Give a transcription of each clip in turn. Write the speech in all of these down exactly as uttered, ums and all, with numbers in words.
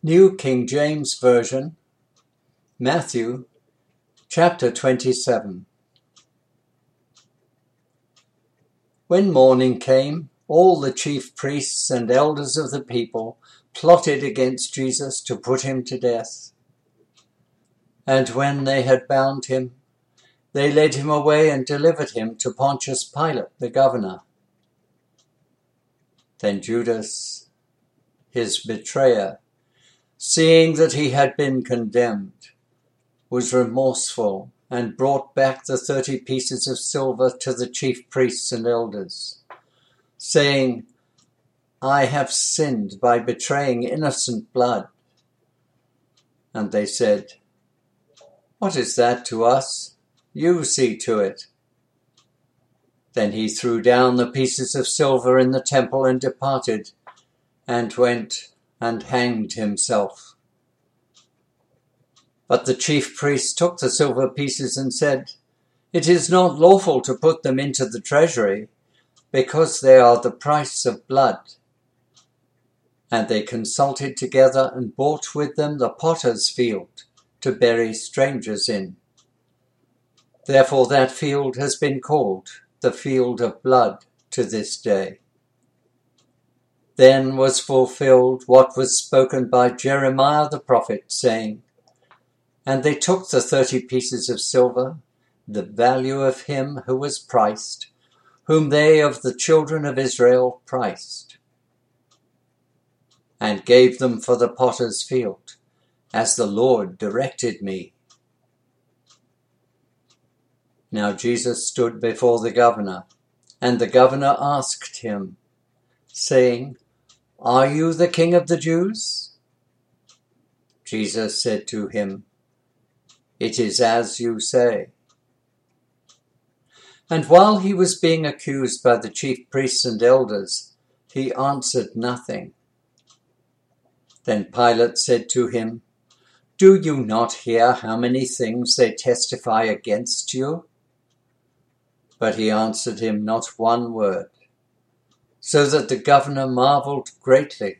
New King James Version, Matthew chapter twenty-seven. When morning came, all the chief priests and elders of the people plotted against Jesus to put him to death. And when they had bound him, they led him away and delivered him to Pontius Pilate the governor. Then Judas, his betrayer, seeing that he had been condemned, was remorseful and brought back the thirty pieces of silver to the chief priests and elders, saying, I have sinned by betraying innocent blood. And they said, What is that to us? You see to it. Then he threw down the pieces of silver in the temple and departed, and went and hanged himself. But the chief priests took the silver pieces and said, It is not lawful to put them into the treasury, because they are the price of blood. And they consulted together and bought with them the potter's field to bury strangers in. Therefore that field has been called the field of blood to this day. Then was fulfilled what was spoken by Jeremiah the prophet, saying, And they took the thirty pieces of silver, the value of him who was priced, whom they of the children of Israel priced, and gave them for the potter's field, as the Lord directed me. Now Jesus stood before the governor, and the governor asked him, saying, Are you the king of the Jews? Jesus said to him, It is as you say. And while he was being accused by the chief priests and elders, he answered nothing. Then Pilate said to him, Do you not hear how many things they testify against you? But he answered him not one word, so that the governor marveled greatly.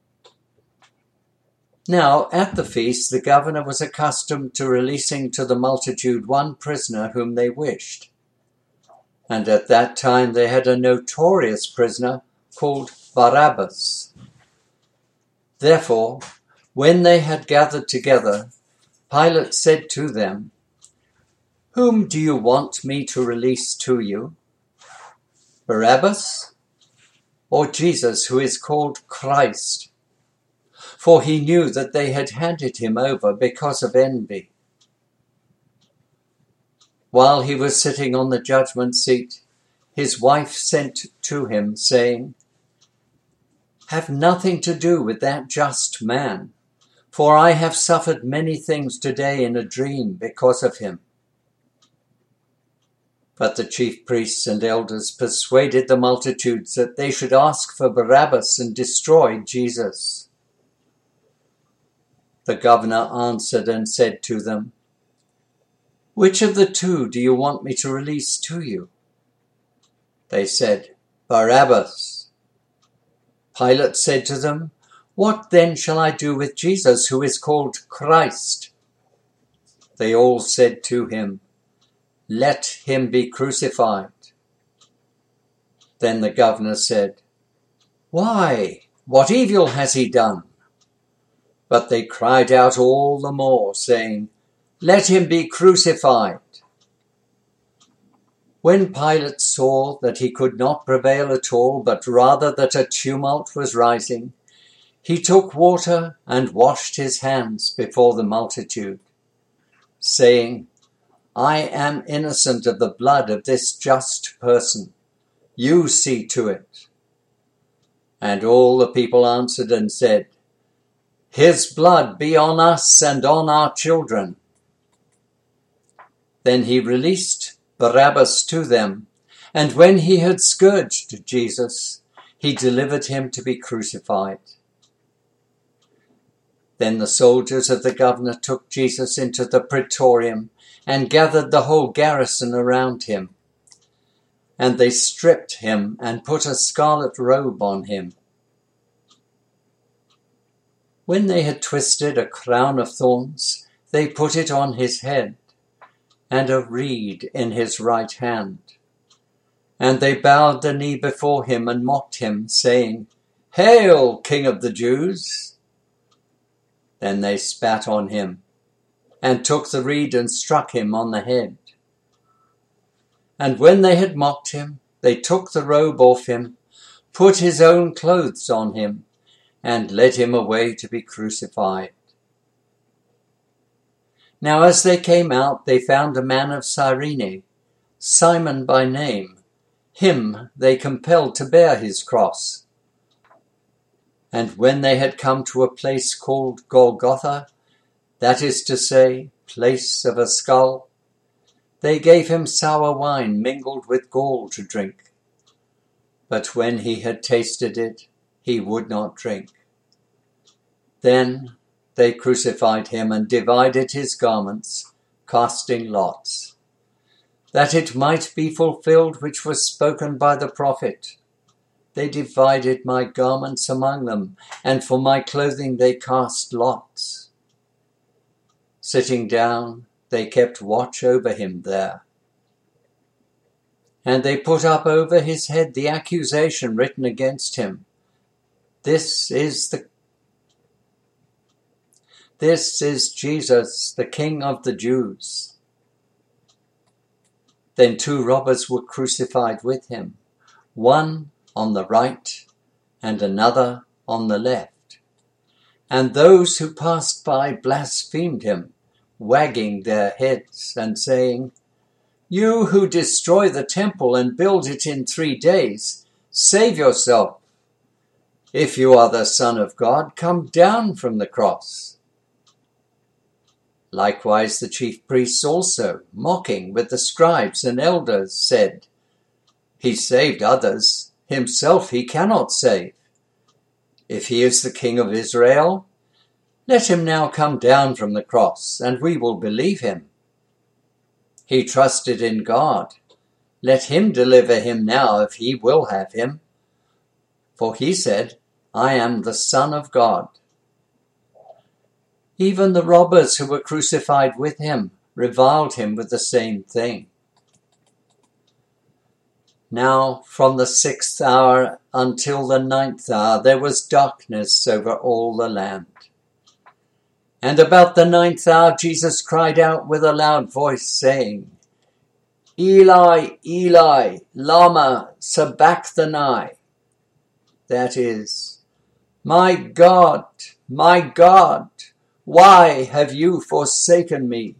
Now at the feast the governor was accustomed to releasing to the multitude one prisoner whom they wished. And at that time they had a notorious prisoner called Barabbas. Therefore, when they had gathered together, Pilate said to them, Whom do you want me to release to you? Barabbas, or Jesus, who is called Christ? For he knew that they had handed him over because of envy. While he was sitting on the judgment seat, his wife sent to him, saying, Have nothing to do with that just man, for I have suffered many things today in a dream because of him. But the chief priests and elders persuaded the multitudes that they should ask for Barabbas and destroy Jesus. The governor answered and said to them, Which of the two do you want me to release to you? They said, Barabbas. Pilate said to them, What then shall I do with Jesus, who is called Christ? They all said to him, Let him be crucified. Then the governor said, Why? What evil has he done? But they cried out all the more, saying, Let him be crucified. When Pilate saw that he could not prevail at all, but rather that a tumult was rising, he took water and washed his hands before the multitude, saying, I am innocent of the blood of this just person. You see to it. And all the people answered and said, His blood be on us and on our children. Then he released Barabbas to them, and when he had scourged Jesus, he delivered him to be crucified. Then the soldiers of the governor took Jesus into the praetorium and gathered the whole garrison around him. And they stripped him and put a scarlet robe on him. When they had twisted a crown of thorns, they put it on his head, and a reed in his right hand. And they bowed the knee before him and mocked him, saying, "Hail, King of the Jews!" Then they spat on him, and took the reed and struck him on the head. And when they had mocked him, they took the robe off him, put his own clothes on him, and led him away to be crucified. Now as they came out, they found a man of Cyrene, Simon by name. Him they compelled to bear his cross. And when they had come to a place called Golgotha, that is to say, place of a skull, they gave him sour wine mingled with gall to drink. But when he had tasted it, he would not drink. Then they crucified him and divided his garments, casting lots, that it might be fulfilled which was spoken by the prophet. They divided my garments among them, and for my clothing they cast lots. Sitting down, they kept watch over him there. And they put up over his head the accusation written against him. This is the This is Jesus, the King of the Jews. Then two robbers were crucified with him, one on the right and another on the left. And those who passed by blasphemed him, wagging their heads and saying, "You who destroy the temple and build it in three days, save yourself. If you are the Son of God, come down from the cross." Likewise the chief priests also, mocking with the scribes and elders, said, "He saved others, himself he cannot save. If he is the King of Israel, let him now come down from the cross, and we will believe him. He trusted in God. Let him deliver him now if he will have him. For he said, 'I am the Son of God.'" Even the robbers who were crucified with him reviled him with the same thing. Now from the sixth hour until the ninth hour there was darkness over all the land. And about the ninth hour Jesus cried out with a loud voice, saying, "Eli, Eli, lama sabachthani?" That is, "My God, my God, why have you forsaken me?"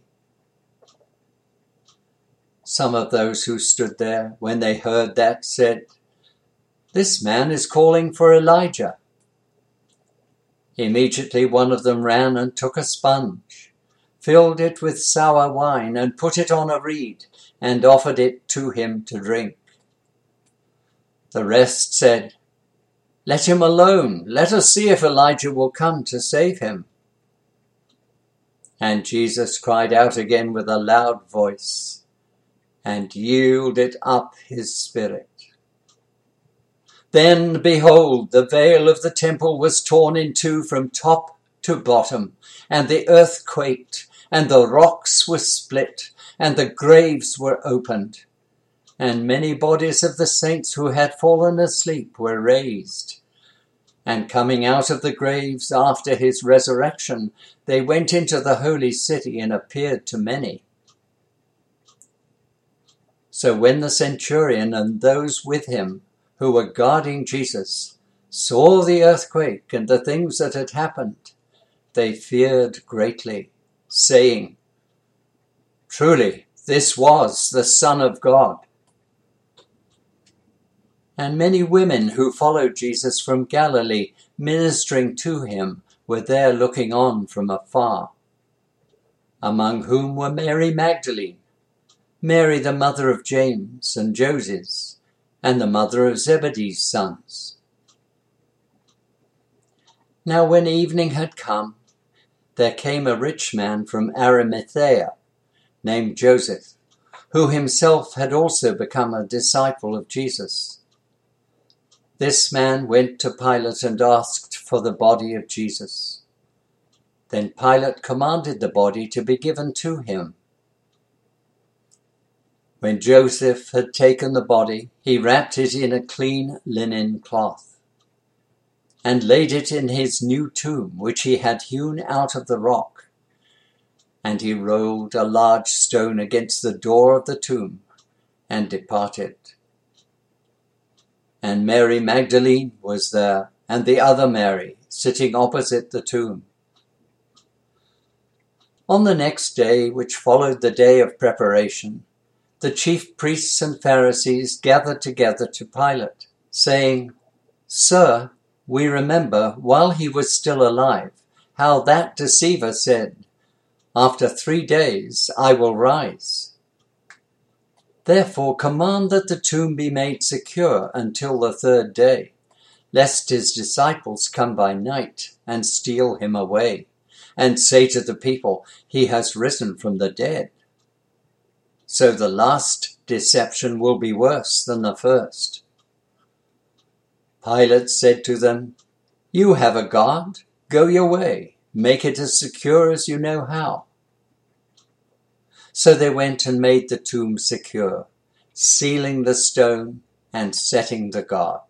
Some of those who stood there, when they heard that, said, "This man is calling for Elijah." Immediately one of them ran and took a sponge, filled it with sour wine, and put it on a reed, and offered it to him to drink. The rest said, "Let him alone. Let us see if Elijah will come to save him." And Jesus cried out again with a loud voice, and yielded up his spirit. Then, behold, the veil of the temple was torn in two from top to bottom, and the earth quaked, and the rocks were split, and the graves were opened, and many bodies of the saints who had fallen asleep were raised. And coming out of the graves after his resurrection, they went into the holy city and appeared to many. So when the centurion and those with him who were guarding Jesus saw the earthquake and the things that had happened, they feared greatly, saying, "Truly, this was the Son of God." And many women who followed Jesus from Galilee, ministering to him, were there looking on from afar, among whom were Mary Magdalene, Mary the mother of James and Joses, and the mother of Zebedee's sons. Now when evening had come, there came a rich man from Arimathea, named Joseph, who himself had also become a disciple of Jesus. This man went to Pilate and asked for the body of Jesus. Then Pilate commanded the body to be given to him. When Joseph had taken the body, he wrapped it in a clean linen cloth and laid it in his new tomb, which he had hewn out of the rock. And he rolled a large stone against the door of the tomb and departed. And Mary Magdalene was there, and the other Mary, sitting opposite the tomb. On the next day, which followed the day of preparation, the chief priests and Pharisees gathered together to Pilate, saying, "Sir, we remember, while he was still alive, how that deceiver said, 'After three days I will rise.' Therefore command that the tomb be made secure until the third day, lest his disciples come by night and steal him away, and say to the people, 'He has risen from the dead.' So the last deception will be worse than the first." Pilate said to them, "You have a guard, go your way, make it as secure as you know how." So they went and made the tomb secure, sealing the stone and setting the guard.